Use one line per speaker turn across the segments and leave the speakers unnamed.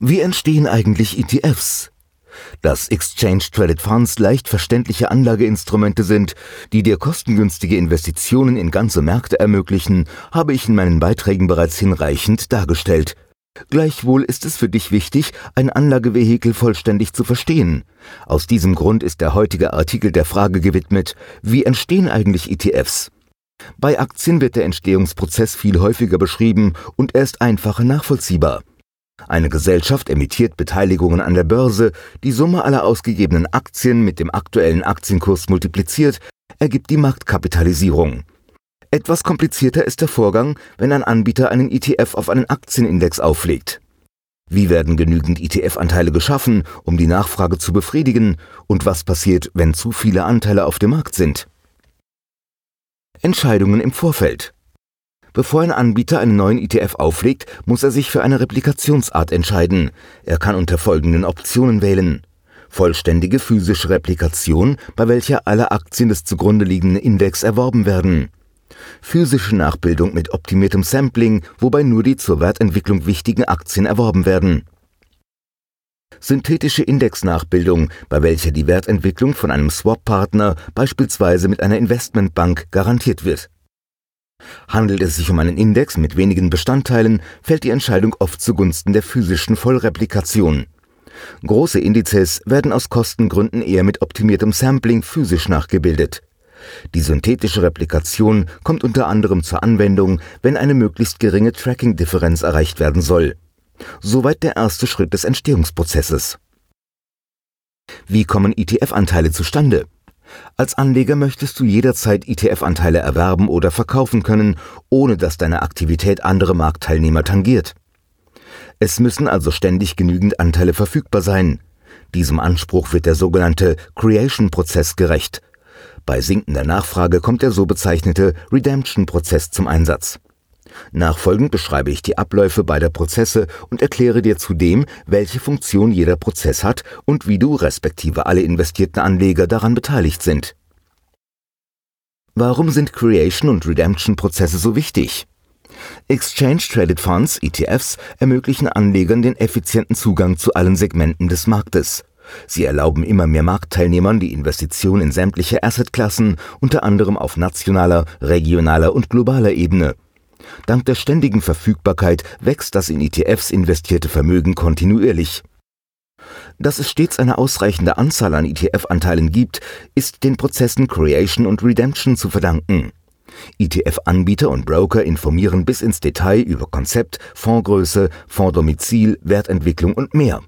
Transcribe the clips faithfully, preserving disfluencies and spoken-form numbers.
Wie entstehen eigentlich E T Fs? Dass Exchange-Traded Funds leicht verständliche Anlageinstrumente sind, die dir kostengünstige Investitionen in ganze Märkte ermöglichen, habe ich in meinen Beiträgen bereits hinreichend dargestellt. Gleichwohl ist es für dich wichtig, ein Anlagevehikel vollständig zu verstehen. Aus diesem Grund ist der heutige Artikel der Frage gewidmet: Wie entstehen eigentlich E T Fs? Bei Aktien wird der Entstehungsprozess viel häufiger beschrieben und er ist einfacher nachvollziehbar. Eine Gesellschaft emittiert Beteiligungen an der Börse, die Summe aller ausgegebenen Aktien mit dem aktuellen Aktienkurs multipliziert, ergibt die Marktkapitalisierung. Etwas komplizierter ist der Vorgang, wenn ein Anbieter einen E T F auf einen Aktienindex auflegt. Wie werden genügend E T F-Anteile geschaffen, um die Nachfrage zu befriedigen, und was passiert, wenn zu viele Anteile auf dem Markt sind? Entscheidungen im Vorfeld. Bevor ein Anbieter einen neuen E T F auflegt, muss er sich für eine Replikationsart entscheiden. Er kann unter folgenden Optionen wählen: vollständige physische Replikation, bei welcher alle Aktien des zugrunde liegenden Index erworben werden; physische Nachbildung mit optimiertem Sampling, wobei nur die zur Wertentwicklung wichtigen Aktien erworben werden; synthetische Indexnachbildung, bei welcher die Wertentwicklung von einem Swap-Partner, beispielsweise mit einer Investmentbank, garantiert wird. Handelt es sich um einen Index mit wenigen Bestandteilen, fällt die Entscheidung oft zugunsten der physischen Vollreplikation. Große Indizes werden aus Kostengründen eher mit optimiertem Sampling physisch nachgebildet. Die synthetische Replikation kommt unter anderem zur Anwendung, wenn eine möglichst geringe Tracking-Differenz erreicht werden soll. Soweit der erste Schritt des Entstehungsprozesses. Wie kommen E T F-Anteile zustande? Als Anleger möchtest du jederzeit E T F-Anteile erwerben oder verkaufen können, ohne dass deine Aktivität andere Marktteilnehmer tangiert. Es müssen also ständig genügend Anteile verfügbar sein. Diesem Anspruch wird der sogenannte Creation-Prozess gerecht. Bei sinkender Nachfrage kommt der so bezeichnete Redemption-Prozess zum Einsatz. Nachfolgend beschreibe ich die Abläufe beider Prozesse und erkläre dir zudem, welche Funktion jeder Prozess hat und wie du respektive alle investierten Anleger daran beteiligt sind. Warum sind Creation- und Redemption-Prozesse so wichtig? Exchange-Traded Funds, E T Fs, ermöglichen Anlegern den effizienten Zugang zu allen Segmenten des Marktes. Sie erlauben immer mehr Marktteilnehmern die Investition in sämtliche Assetklassen, unter anderem auf nationaler, regionaler und globaler Ebene. Dank der ständigen Verfügbarkeit wächst das in E T Fs investierte Vermögen kontinuierlich. Dass es stets eine ausreichende Anzahl an E T F-Anteilen gibt, ist den Prozessen Creation und Redemption zu verdanken. E T F-Anbieter und Broker informieren bis ins Detail über Konzept, Fondsgröße, Fondsdomizil, Wertentwicklung und mehr.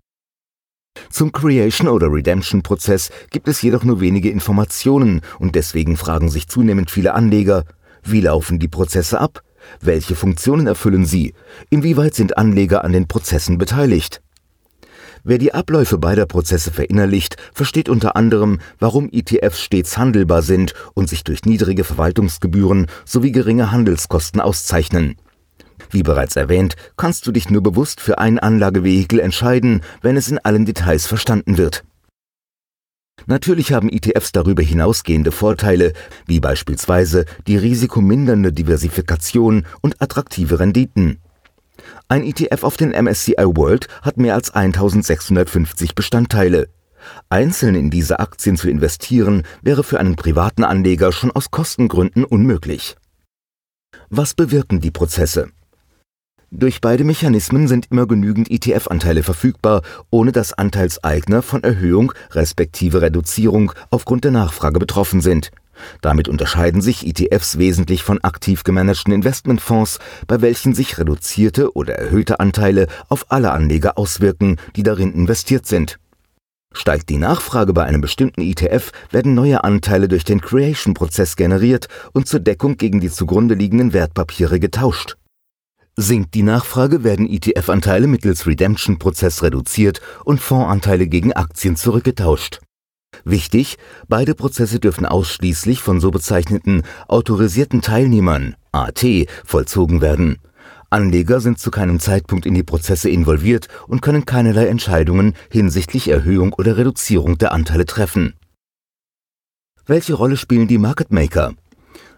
Zum Creation- oder Redemption-Prozess gibt es jedoch nur wenige Informationen und deswegen fragen sich zunehmend viele Anleger: Wie laufen die Prozesse ab? Welche Funktionen erfüllen sie? Inwieweit sind Anleger an den Prozessen beteiligt? Wer die Abläufe beider Prozesse verinnerlicht, versteht unter anderem, warum E T Fs stets handelbar sind und sich durch niedrige Verwaltungsgebühren sowie geringe Handelskosten auszeichnen. Wie bereits erwähnt, kannst du dich nur bewusst für ein Anlagevehikel entscheiden, wenn es in allen Details verstanden wird. Natürlich haben E T Fs darüber hinausgehende Vorteile, wie beispielsweise die risikomindernde Diversifikation und attraktive Renditen. Ein E T F auf den M S C I World hat mehr als eintausendsechshundertfünfzig Bestandteile. Einzeln in diese Aktien zu investieren, wäre für einen privaten Anleger schon aus Kostengründen unmöglich. Was bewirken die Prozesse? Durch beide Mechanismen sind immer genügend E T F-Anteile verfügbar, ohne dass Anteilseigner von Erhöhung respektive Reduzierung aufgrund der Nachfrage betroffen sind. Damit unterscheiden sich E T Fs wesentlich von aktiv gemanagten Investmentfonds, bei welchen sich reduzierte oder erhöhte Anteile auf alle Anleger auswirken, die darin investiert sind. Steigt die Nachfrage bei einem bestimmten E T F, werden neue Anteile durch den Creation-Prozess generiert und zur Deckung gegen die zugrunde liegenden Wertpapiere getauscht. Sinkt die Nachfrage, werden E T F-Anteile mittels Redemption-Prozess reduziert und Fondsanteile gegen Aktien zurückgetauscht. Wichtig: Beide Prozesse dürfen ausschließlich von so bezeichneten autorisierten Teilnehmern, A T, vollzogen werden. Anleger sind zu keinem Zeitpunkt in die Prozesse involviert und können keinerlei Entscheidungen hinsichtlich Erhöhung oder Reduzierung der Anteile treffen. Welche Rolle spielen die Market Maker?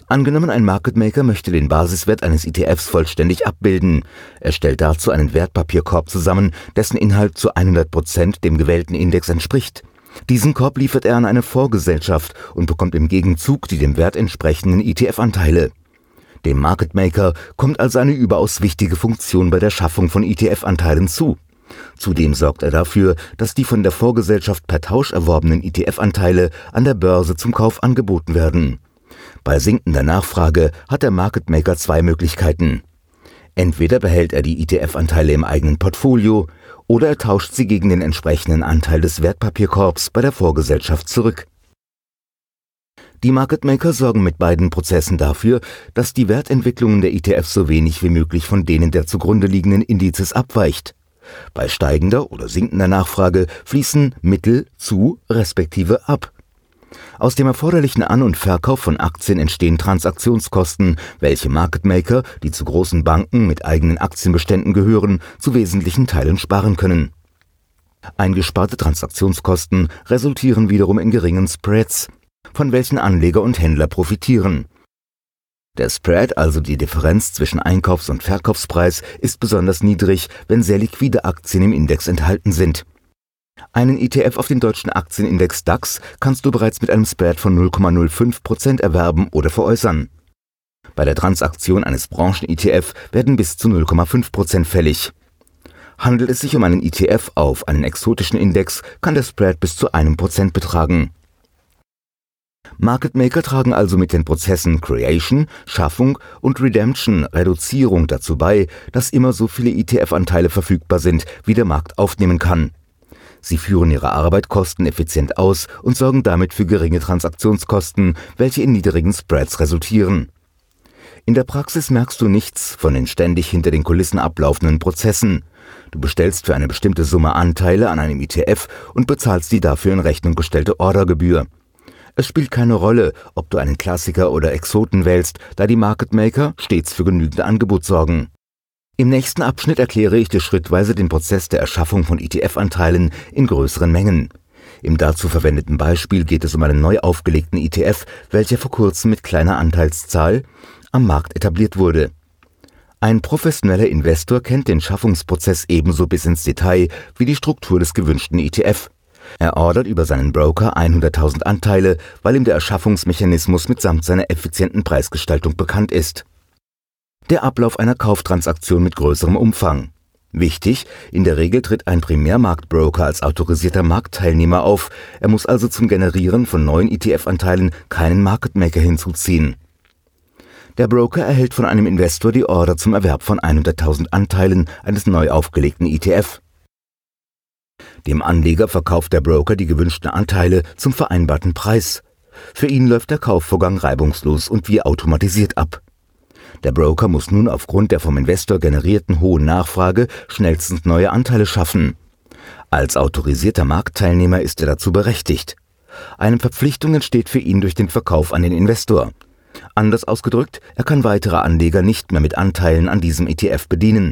Angenommen, ein Market Maker möchte den Basiswert eines E T Fs vollständig abbilden. Er stellt dazu einen Wertpapierkorb zusammen, dessen Inhalt zu hundert Prozent dem gewählten Index entspricht. Diesen Korb liefert er an eine Vorgesellschaft und bekommt im Gegenzug die dem Wert entsprechenden E T F-Anteile. Dem Market Maker kommt also eine überaus wichtige Funktion bei der Schaffung von E T F-Anteilen zu. Zudem sorgt er dafür, dass die von der Vorgesellschaft per Tausch erworbenen E T F-Anteile an der Börse zum Kauf angeboten werden. Bei sinkender Nachfrage hat der Market Maker zwei Möglichkeiten. Entweder behält er die E T F-Anteile im eigenen Portfolio oder er tauscht sie gegen den entsprechenden Anteil des Wertpapierkorbs bei der Vorgesellschaft zurück. Die Market Maker sorgen mit beiden Prozessen dafür, dass die Wertentwicklungen der E T Fs so wenig wie möglich von denen der zugrunde liegenden Indizes abweicht. Bei steigender oder sinkender Nachfrage fließen Mittel zu respektive ab. Aus dem erforderlichen An- und Verkauf von Aktien entstehen Transaktionskosten, welche Market Maker, die zu großen Banken mit eigenen Aktienbeständen gehören, zu wesentlichen Teilen sparen können. Eingesparte Transaktionskosten resultieren wiederum in geringen Spreads, von welchen Anleger und Händler profitieren. Der Spread, also die Differenz zwischen Einkaufs- und Verkaufspreis, ist besonders niedrig, wenn sehr liquide Aktien im Index enthalten sind. Einen E T F auf den deutschen Aktienindex DAX kannst du bereits mit einem Spread von null Komma null fünf Prozent erwerben oder veräußern. Bei der Transaktion eines Branchen-E T F werden bis zu null Komma fünf Prozent fällig. Handelt es sich um einen E T F auf einen exotischen Index, kann der Spread bis zu einem Prozent betragen. Market Maker tragen also mit den Prozessen Creation, Schaffung und Redemption, Reduzierung dazu bei, dass immer so viele E T F-Anteile verfügbar sind, wie der Markt aufnehmen kann. Sie führen ihre Arbeit kosteneffizient aus und sorgen damit für geringe Transaktionskosten, welche in niedrigen Spreads resultieren. In der Praxis merkst du nichts von den ständig hinter den Kulissen ablaufenden Prozessen. Du bestellst für eine bestimmte Summe Anteile an einem E T F und bezahlst die dafür in Rechnung gestellte Ordergebühr. Es spielt keine Rolle, ob du einen Klassiker oder Exoten wählst, da die Market Maker stets für genügend Angebot sorgen. Im nächsten Abschnitt erkläre ich dir schrittweise den Prozess der Erschaffung von E T F-Anteilen in größeren Mengen. Im dazu verwendeten Beispiel geht es um einen neu aufgelegten E T F, welcher vor kurzem mit kleiner Anteilszahl am Markt etabliert wurde. Ein professioneller Investor kennt den Schaffungsprozess ebenso bis ins Detail wie die Struktur des gewünschten E T F. Er ordert über seinen Broker hunderttausend Anteile, weil ihm der Erschaffungsmechanismus mitsamt seiner effizienten Preisgestaltung bekannt ist. Der Ablauf einer Kauftransaktion mit größerem Umfang. Wichtig, in der Regel tritt ein Primärmarktbroker als autorisierter Marktteilnehmer auf, er muss also zum Generieren von neuen E T F-Anteilen keinen Market Maker hinzuziehen. Der Broker erhält von einem Investor die Order zum Erwerb von hunderttausend Anteilen eines neu aufgelegten E T F. Dem Anleger verkauft der Broker die gewünschten Anteile zum vereinbarten Preis. Für ihn läuft der Kaufvorgang reibungslos und wie automatisiert ab. Der Broker muss nun aufgrund der vom Investor generierten hohen Nachfrage schnellstens neue Anteile schaffen. Als autorisierter Marktteilnehmer ist er dazu berechtigt. Eine Verpflichtung entsteht für ihn durch den Verkauf an den Investor. Anders ausgedrückt, er kann weitere Anleger nicht mehr mit Anteilen an diesem E T F bedienen.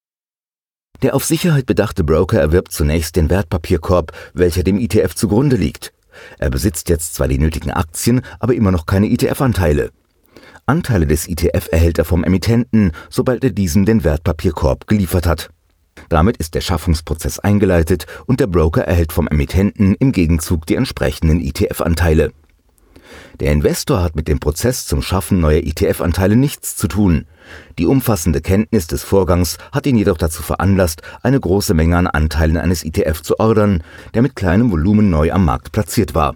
Der auf Sicherheit bedachte Broker erwirbt zunächst den Wertpapierkorb, welcher dem E T F zugrunde liegt. Er besitzt jetzt zwar die nötigen Aktien, aber immer noch keine E T F-Anteile. Anteile des E T F erhält er vom Emittenten, sobald er diesem den Wertpapierkorb geliefert hat. Damit ist der Schaffungsprozess eingeleitet und der Broker erhält vom Emittenten im Gegenzug die entsprechenden E T F-Anteile. Der Investor hat mit dem Prozess zum Schaffen neuer E T F-Anteile nichts zu tun. Die umfassende Kenntnis des Vorgangs hat ihn jedoch dazu veranlasst, eine große Menge an Anteilen eines E T F zu ordern, der mit kleinem Volumen neu am Markt platziert war.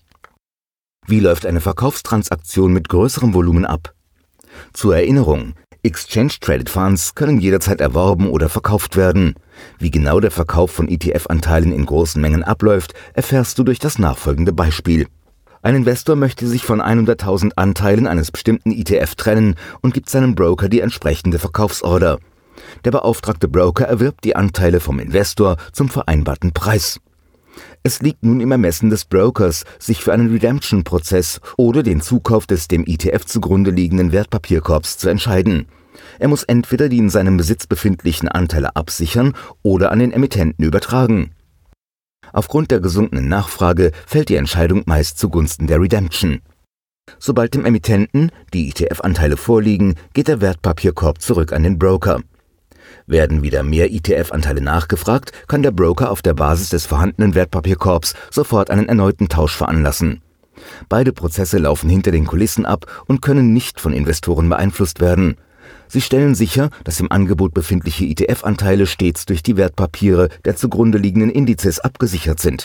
Wie läuft eine Verkaufstransaktion mit größerem Volumen ab? Zur Erinnerung, Exchange-Traded Funds können jederzeit erworben oder verkauft werden. Wie genau der Verkauf von E T F-Anteilen in großen Mengen abläuft, erfährst du durch das nachfolgende Beispiel. Ein Investor möchte sich von hunderttausend Anteilen eines bestimmten E T F trennen und gibt seinem Broker die entsprechende Verkaufsorder. Der beauftragte Broker erwirbt die Anteile vom Investor zum vereinbarten Preis. Es liegt nun im Ermessen des Brokers, sich für einen Redemption-Prozess oder den Zukauf des dem E T F zugrunde liegenden Wertpapierkorbs zu entscheiden. Er muss entweder die in seinem Besitz befindlichen Anteile absichern oder an den Emittenten übertragen. Aufgrund der gesunkenen Nachfrage fällt die Entscheidung meist zugunsten der Redemption. Sobald dem Emittenten die E T F-Anteile vorliegen, geht der Wertpapierkorb zurück an den Broker. Werden wieder mehr E T F-Anteile nachgefragt, kann der Broker auf der Basis des vorhandenen Wertpapierkorbs sofort einen erneuten Tausch veranlassen. Beide Prozesse laufen hinter den Kulissen ab und können nicht von Investoren beeinflusst werden. Sie stellen sicher, dass im Angebot befindliche E T F-Anteile stets durch die Wertpapiere der zugrunde liegenden Indizes abgesichert sind.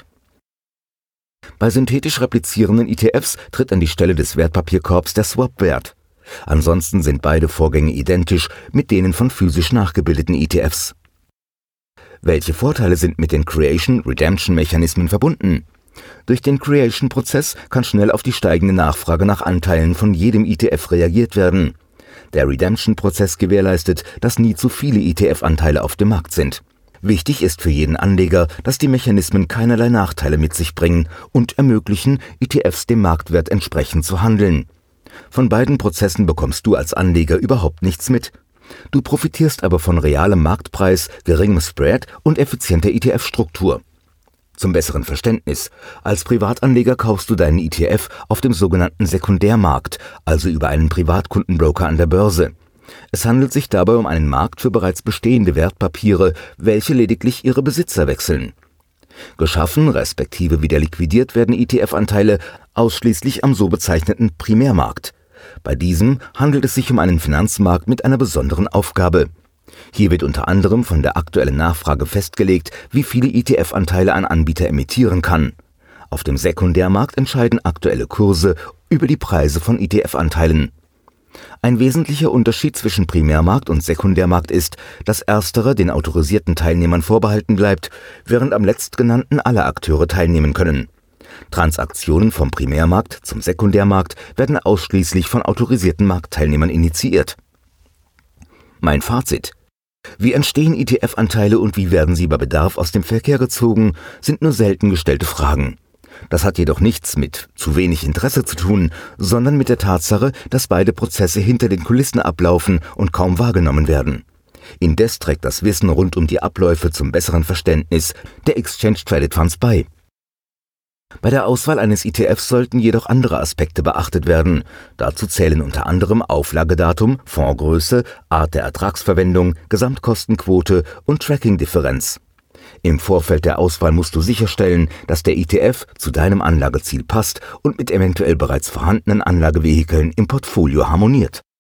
Bei synthetisch replizierenden E T Fs tritt an die Stelle des Wertpapierkorbs der Swap-Wert. Ansonsten sind beide Vorgänge identisch mit denen von physisch nachgebildeten E T Fs. Welche Vorteile sind mit den Creation-Redemption-Mechanismen verbunden? Durch den Creation-Prozess kann schnell auf die steigende Nachfrage nach Anteilen von jedem E T F reagiert werden. Der Redemption-Prozess gewährleistet, dass nie zu viele E T F-Anteile auf dem Markt sind. Wichtig ist für jeden Anleger, dass die Mechanismen keinerlei Nachteile mit sich bringen und ermöglichen, E T Fs dem Marktwert entsprechend zu handeln. Von beiden Prozessen bekommst du als Anleger überhaupt nichts mit. Du profitierst aber von realem Marktpreis, geringem Spread und effizienter E T F-Struktur. Zum besseren Verständnis: Als Privatanleger kaufst du deinen E T F auf dem sogenannten Sekundärmarkt, also über einen Privatkundenbroker an der Börse. Es handelt sich dabei um einen Markt für bereits bestehende Wertpapiere, welche lediglich ihre Besitzer wechseln. Geschaffen respektive wieder liquidiert werden E T F-Anteile ausschließlich am so bezeichneten Primärmarkt. Bei diesem handelt es sich um einen Finanzmarkt mit einer besonderen Aufgabe. Hier wird unter anderem von der aktuellen Nachfrage festgelegt, wie viele E T F-Anteile ein Anbieter emittieren kann. Auf dem Sekundärmarkt entscheiden aktuelle Kurse über die Preise von E T F-Anteilen. Ein wesentlicher Unterschied zwischen Primärmarkt und Sekundärmarkt ist, dass ersterer den autorisierten Teilnehmern vorbehalten bleibt, während am letztgenannten alle Akteure teilnehmen können. Transaktionen vom Primärmarkt zum Sekundärmarkt werden ausschließlich von autorisierten Marktteilnehmern initiiert. Mein Fazit: Wie entstehen E T F-Anteile und wie werden sie bei Bedarf aus dem Verkehr gezogen, sind nur selten gestellte Fragen. Das hat jedoch nichts mit zu wenig Interesse zu tun, sondern mit der Tatsache, dass beide Prozesse hinter den Kulissen ablaufen und kaum wahrgenommen werden. Indes trägt das Wissen rund um die Abläufe zum besseren Verständnis der Exchange Traded Funds bei. Bei der Auswahl eines E T Fs sollten jedoch andere Aspekte beachtet werden. Dazu zählen unter anderem Auflagedatum, Fondsgröße, Art der Ertragsverwendung, Gesamtkostenquote und Tracking-Differenz. Im Vorfeld der Auswahl musst du sicherstellen, dass der E T F zu deinem Anlageziel passt und mit eventuell bereits vorhandenen Anlagevehikeln im Portfolio harmoniert.